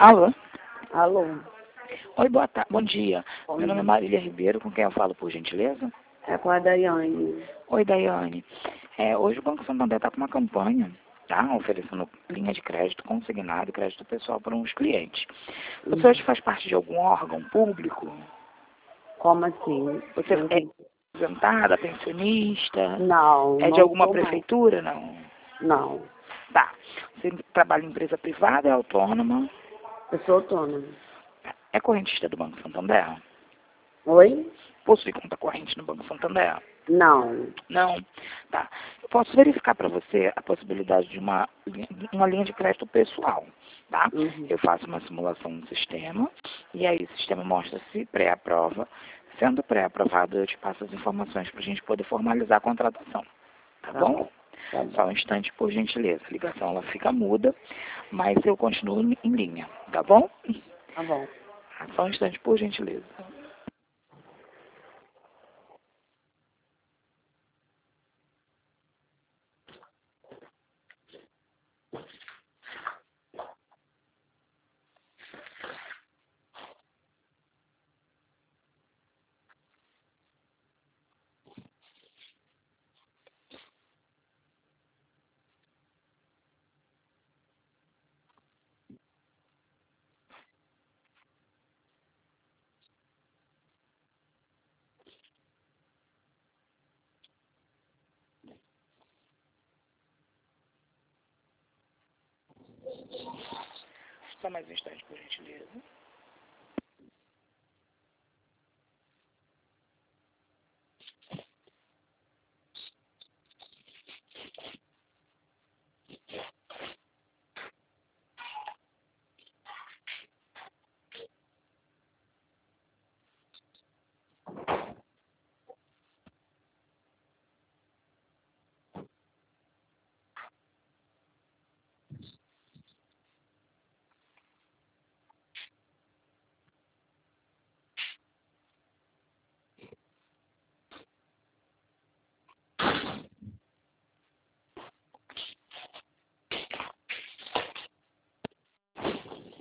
Alô? Alô? Oi, boa tarde. Bom dia. Bom Meu nome é dia. Marília Ribeiro, com quem eu falo, por gentileza? É com a Daiane. Oi, Daiane. Hoje o Banco Santander está com uma campanha, tá? Oferecendo linha de crédito consignado e crédito pessoal para uns clientes. Você hoje faz parte de algum órgão público? Como assim? Você Não é entendi. aposentada, pensionista? Não, É de não alguma sou não. prefeitura? Não. Não, Tá. Você trabalha em empresa privada, é autônoma? eu sou autônoma. É correntista do Banco Santander? Oi? Possui conta corrente no Banco Santander? Não. Não? Tá. Eu posso verificar para você a possibilidade de uma linha de crédito pessoal, tá? Uhum. Eu faço uma simulação no sistema e aí o sistema mostra se pré-aprova. Sendo pré-aprovado, eu te passo as informações para a gente poder formalizar a contratação, tá Tá bom? bom. Tá Só bom. um instante, por gentileza. A ligação ela fica muda, mas eu continuo em linha, tá bom? Tá bom. Só um instante, por gentileza. Só mais um instante, por gentileza.